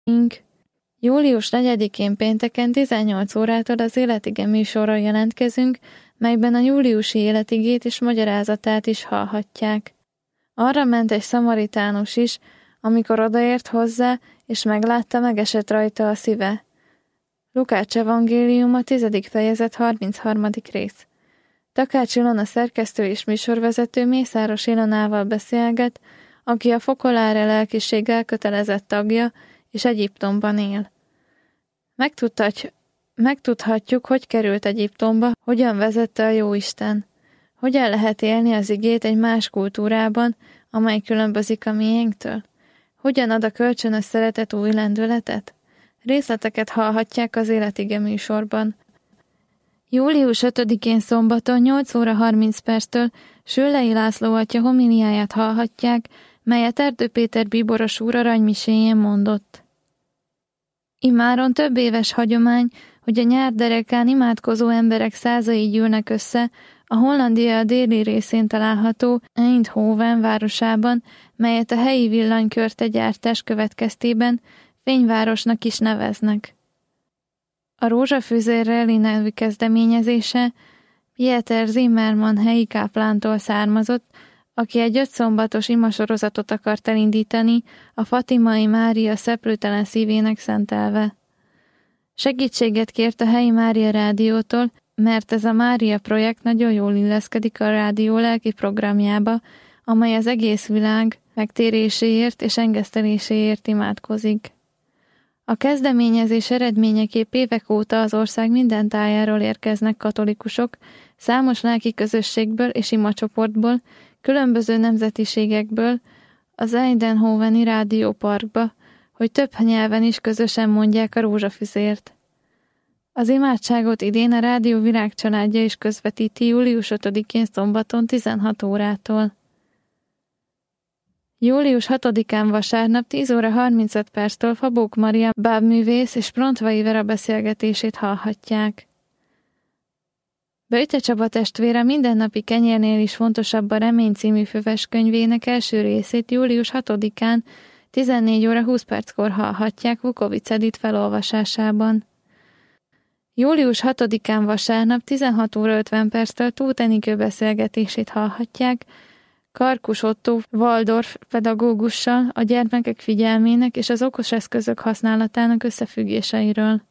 Július 4-én pénteken 18 órától az Életige műsorra jelentkezünk, melyben a júliusi életigét és magyarázatát is hallhatják. Arra ment egy szamaritánus is, amikor odaért hozzá, és meglátta, megesett rajta a szíve. Lukács evangéliuma 10. fejezet 33. rész. Takács Ilona szerkesztő és műsorvezető Mészáros Ilonával beszélget, aki a Fokoláre lelkiség elkötelezett tagja, és Egyiptomban él. Megtudhatjuk, hogy került Egyiptomba, hogyan vezette a Jóisten. Hogyan lehet élni az igét egy más kultúrában, amely különbözik a miénktől? Hogyan ad a kölcsönös szeretet új lendületet? Részleteket hallhatják az Életige műsorban. Július 5-én szombaton 8 óra 30 perctől Süllei László atya homiliáját hallhatják, melyet Erdő Péter bíboros úr aranymiséjén mondott. Immáron több éves hagyomány, hogy a nyár derekán imádkozó emberek százai gyűlnek össze a Hollandia déli részén található Eindhoven városában, melyet a helyi villanykörtegyártás következtében fényvárosnak is neveznek. A Rózsafűzér Rally nevű kezdeményezése Pieter Zimmermann helyi káplántól származott, aki egy 5 szombatos imasorozatot akart elindítani a Fatimai Mária szeplőtelen szívének szentelve. Segítséget kért a helyi Mária rádiótól, mert ez a Mária projekt nagyon jól illeszkedik a rádió lelki programjába, amely az egész világ megtéréséért és engeszteléséért imádkozik. A kezdeményezés eredményeképp évek óta az ország minden tájáról érkeznek katolikusok, számos lelki közösségből és imacsoportból, különböző nemzetiségekből az Eindhoveni rádióparkba, hogy több nyelven is közösen mondják a rózsafüzért. Az imádságot idén a Rádió Virágcsaládja is közvetíti július 5-én szombaton 16 órától. Július 6-án vasárnap 10 óra 35 perctől Fabók Maria bábművész és Prontvai Vera beszélgetését hallhatják. Böjte Csaba testvére mindennapi kenyérnél is fontosabb a Remény című füveskönyvének első részét július 6-án 14 óra 20 perckor hallhatják Vukovic Edith felolvasásában. Július 6-án vasárnap 16 óra 50 perctől Tóth Enikő beszélgetését hallhatják Karkus Ottó Waldorf pedagógussal a gyermekek figyelmének és az okos eszközök használatának összefüggéseiről.